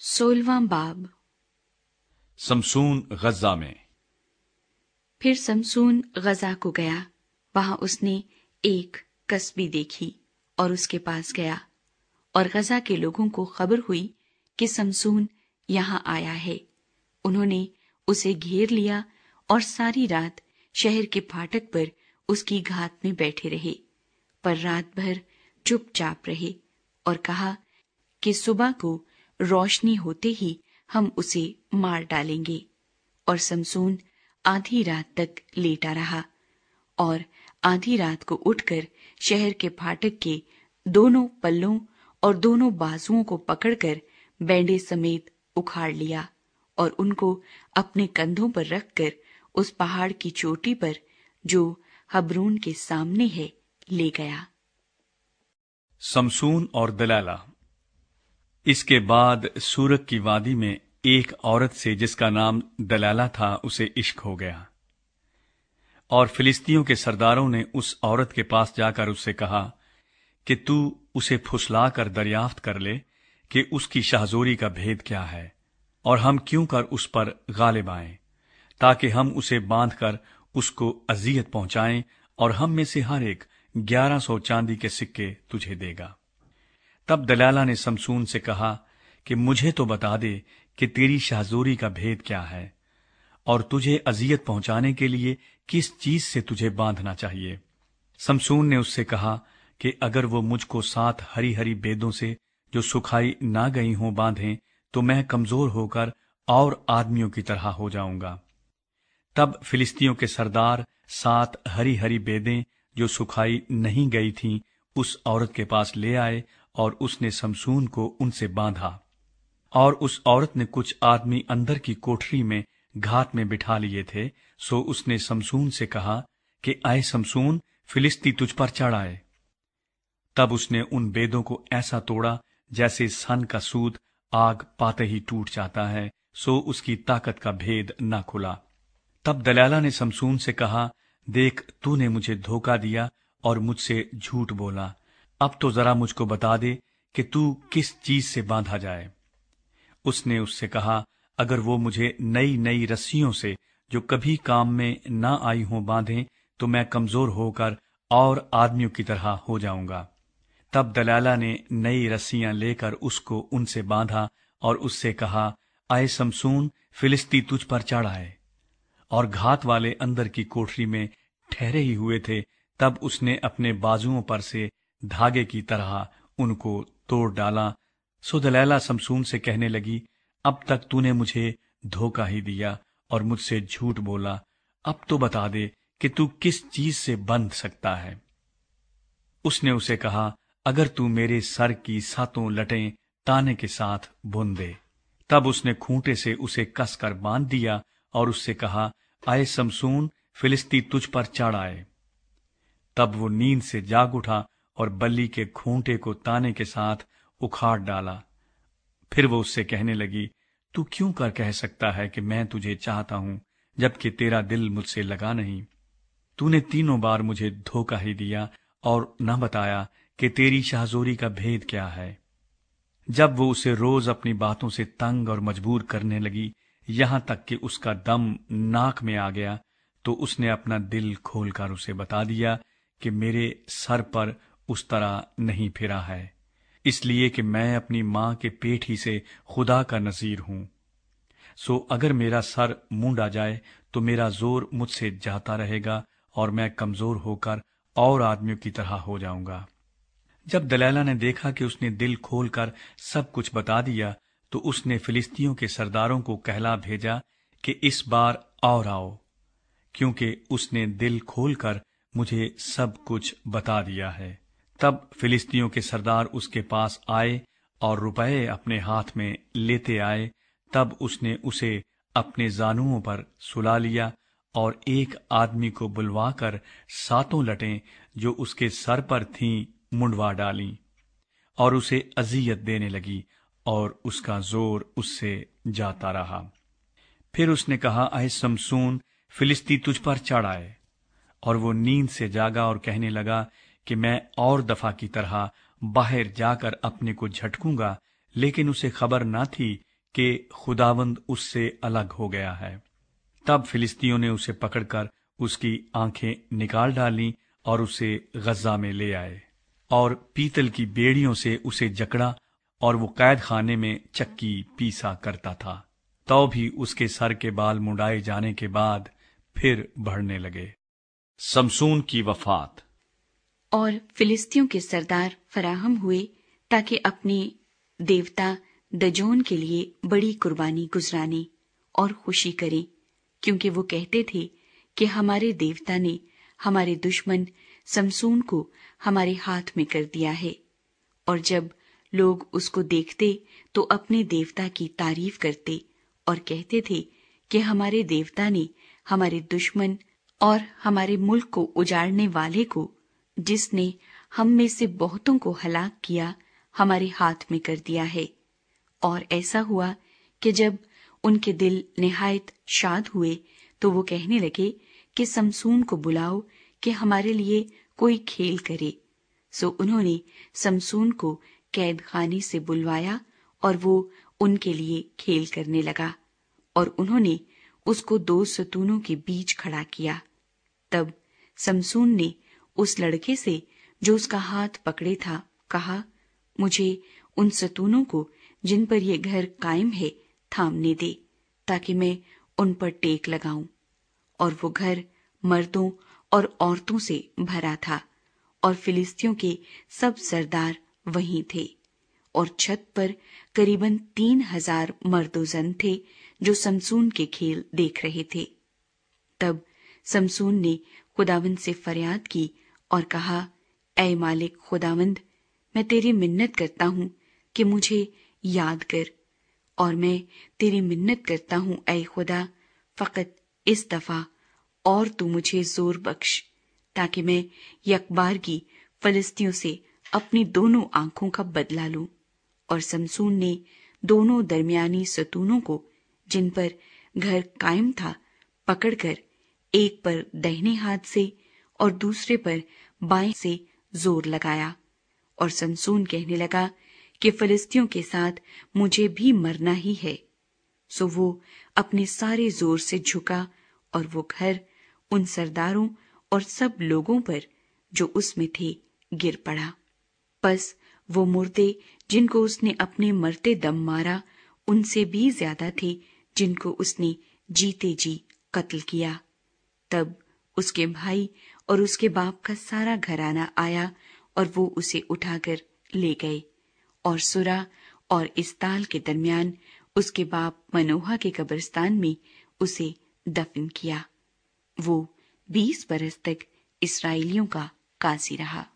16वां बाब। समसून गज़ा में। फिर समसून गज़ा को गया। वहां उसने एक कसबी देखी और उसके पास गया, और गज़ा के लोगों को खबर हुई कि समसून यहाँ आया है। उन्होंने उसे घेर लिया और सारी रात शहर के फाटक पर उसकी घात में बैठे रहे, पर रात भर चुपचाप रहे और कहा कि सुबह को रोशनी होते ही हम उसे मार डालेंगे। और समसून आधी रात तक लेटा रहा, और आधी रात को उठकर शहर के फाटक के दोनों पल्लों और दोनों बाजुओं को पकड़कर बैंडे समेत उखाड़ लिया, और उनको अपने कंधों पर रखकर उस पहाड़ की चोटी पर जो हबरून के सामने है ले गया। समसून और दलैला। इसके बाद सूरक की वादी में एक औरत से जिसका नाम दलैला था उसे इश्क हो गया, और फिलिस्तियों के सरदारों ने उस औरत के पास जाकर उससे कहा कि तू उसे फुसला कर दरियाफ्त कर ले कि उसकी शाहजोरी का भेद क्या है, और हम क्यों कर उस पर गालिब आएं, ताकि हम उसे बांधकर उसको अजियत पहुंचाएं, और हम में से हर एक 1100 चांदी के सिक्के तुझे देगा। तब दलैला ने समसून से कहा कि मुझे तो बता दे कि तेरी शाहजोरी का भेद क्या है, और तुझे अजियत पहुंचाने के लिए किस चीज से तुझे बांधना चाहिए। समसून ने उससे कहा कि अगर वो मुझको 7 हरी हरी बेदों से जो सुखाई ना गई हों बांधें, तो मैं कमजोर होकर और आदमियों की तरह हो जाऊंगा। तब फिलिस्तियों के सरदार 7 हरी हरी बेदें जो सुखाई नहीं गई थीं उस औरत के पास ले आए, और उसने समसून को उनसे बांधा। और उस औरत ने कुछ आदमी अंदर की कोठरी में घात में बिठा लिए थे, सो उसने समसून से कहा कि आए समसून, फिलिस्ती तुझ पर चढ़ आए। तब उसने उन बेदों को ऐसा तोड़ा जैसे सन का सूत आग पाते ही टूट जाता है, सो उसकी ताकत का भेद न खुला। तब दलैला ने समसून से कहा, देख, तूने मुझे धोखा दिया और मुझसे झूठ बोला। अब तो जरा मुझको बता दे कि तू किस चीज से बांधा जाए। उसने उससे कहा, अगर वो मुझे नई नई रस्सियों से जो कभी काम में ना आई हों बांधें, तो मैं कमजोर होकर और आदमियों की तरह हो जाऊंगा। तब दलैला ने नई रस्सियां लेकर उसको उनसे बांधा और उससे कहा, आए समसून, फिलिस्ती तुझ पर चढ़ आए। और घात वाले अंदर की कोठरी में ठहरे ही हुए थे। तब उसने अपने बाजुओं पर से धागे की तरह उनको तोड़ डाला। सो दलैला समसून से कहने लगी, अब तक तूने मुझे धोखा ही दिया और मुझसे झूठ बोला। अब तो बता दे कि तू किस चीज से बंध सकता है। उसने उसे कहा, अगर तू मेरे सर की 7 लटें ताने के साथ बुन दे। तब उसने खूंटे से उसे कसकर बांध दिया और उससे कहा, आए समसून, फिलिस्ती तुझ पर चढ़ आए। तब वो नींद से जाग उठा और बल्ली के खूंटे को ताने के साथ उखाड़ डाला। फिर वो उससे कहने लगी, तू क्यों कर कह सकता है कि मैं तुझे चाहता हूं, जबकि तेरा दिल मुझसे लगा नहीं। तूने 3 बार मुझे धोखा ही दिया और न बताया कि तेरी शाहजोरी का भेद क्या है। जब वो उसे रोज अपनी बातों से तंग और मजबूर करने लगी, यहां तक कि उसका दम नाक में आ गया, तो उसने अपना दिल खोलकर उसे बता दिया कि मेरे सर पर उस तरह नहीं फिरा है, इसलिए कि मैं अपनी मां के पेट ही से खुदा का नजीर हूं। सो अगर मेरा सर मुंडा जाए तो मेरा जोर मुझसे जाता रहेगा और मैं कमजोर होकर और आदमियों की तरह हो जाऊंगा। जब दलैला ने देखा कि उसने दिल खोलकर सब कुछ बता दिया, तो उसने फिलिस्तियों के सरदारों को कहला भेजा कि इस बार और आओ, क्योंकि उसने दिल खोलकर मुझे सब कुछ बता दिया है। तब फिलिस्तियों के सरदार उसके पास आए और रुपए अपने हाथ में लेते आए। तब उसने उसे अपने जानुओं पर सुला लिया और एक आदमी को बुलवाकर 7 लटें जो उसके सर पर थीं मुंडवा डाली, और उसे अजियत देने लगी, और उसका जोर उससे जाता रहा। फिर उसने कहा, आए समसून, फिलिस्ती तुझ पर चढ़ आए। और वो नींद से जागा और कहने लगा कि मैं और दफा की तरह बाहर जाकर अपने को झटकूंगा, लेकिन उसे खबर न थी کہ خداوند اس سے الگ ہو گیا ہے۔ تب فلسطینیوں نے اسے پکڑ کر اس کی آنکھیں نکال ڈالیں اور اسے غزہ میں لے آئے، اور پیتل کی بیڑیوں سے اسے جکڑا، اور وہ قید خانے میں چکی پیسا کرتا تھا۔ تو بھی اس کے سر کے بال منڈائے جانے کے بعد پھر بڑھنے لگے۔ سمسون کی وفات۔ اور فلسطینیوں کے سردار فراہم ہوئے تاکہ اپنے دیوتا دجون کے لیے بڑی قربانی گزرانے اور خوشی کریں، کیونکہ وہ کہتے تھے کہ ہمارے دیوتا نے ہمارے دشمن سمسون کو ہمارے ہاتھ میں کر دیا ہے۔ اور جب لوگ اس کو دیکھتے تو اپنے دیوتا کی تعریف کرتے اور کہتے تھے کہ ہمارے دیوتا نے ہمارے دشمن اور ہمارے ملک کو اجاڑنے والے کو، جس نے ہم میں سے بہتوں کو ہلاک کیا، ہمارے ہاتھ میں کر دیا ہے۔ اور ایسا ہوا کہ جب ان کے دل نہایت شاد ہوئے تو وہ کہنے لگے کہ سمسون کو بلاؤ کہ ہمارے لیے کوئی کھیل کرے۔ سو انہوں نے سمسون کو قید خانے سے بلوایا اور وہ ان کے لیے کھیل کرنے لگا، اور انہوں نے اس کو 2 ستونوں کے بیچ کھڑا کیا۔ تب سمسون نے اس لڑکے سے جو اس کا ہاتھ پکڑے تھا کہا، مجھے ان ستونوں کو جن پر یہ گھر قائم ہے تھامنے دے، تاکہ میں ان پر ٹیک لگاؤں۔ اور وہ گھر مردوں اور عورتوں سے بھرا تھا، اور فلسطینیوں کے سب سردار وہیں تھے، اور چھت پر قریباً 3000 مرد و زن تھے جو سمسون کے کھیل دیکھ رہے تھے۔ تب سمسون نے خداوند سے فریاد کی اور کہا، اے مالک خداوند، میں تیری منت کرتا ہوں کہ مجھے یاد کر، اور میں تیری منت کرتا ہوں اے خدا، فقط اس دفعہ اور تو مجھے زور بخش، تاکہ میں یکبارگی فلسطینیوں سے اپنی دونوں آنکھوں کا بدلہ لوں۔ اور سمسون نے دونوں درمیانی ستونوں کو جن پر گھر قائم تھا پکڑ کر ایک پر دہنے ہاتھ سے اور دوسرے پر بائیں سے زور لگایا، اور سمسون کہنے لگا کہ فلسطینیوں کے ساتھ مجھے بھی مرنا ہی ہے۔ سو وہ اپنے سارے زور سے جھکا، اور وہ گھر ان سرداروں اور سب لوگوں پر جو اس میں تھے گر پڑا۔ پس وہ مردے جن کو اس نے اپنے مرتے دم مارا ان سے بھی زیادہ تھے جن کو اس نے جیتے جی قتل کیا۔ تب اس کے بھائی اور اس کے باپ کا سارا گھرانہ آیا اور وہ اسے اٹھا کر لے گئے، اور سرا اور استال کے درمیان اس کے باپ منوہا کے قبرستان میں اسے دفن کیا۔ وہ 20 برس تک اسرائیلیوں کا قاضی رہا۔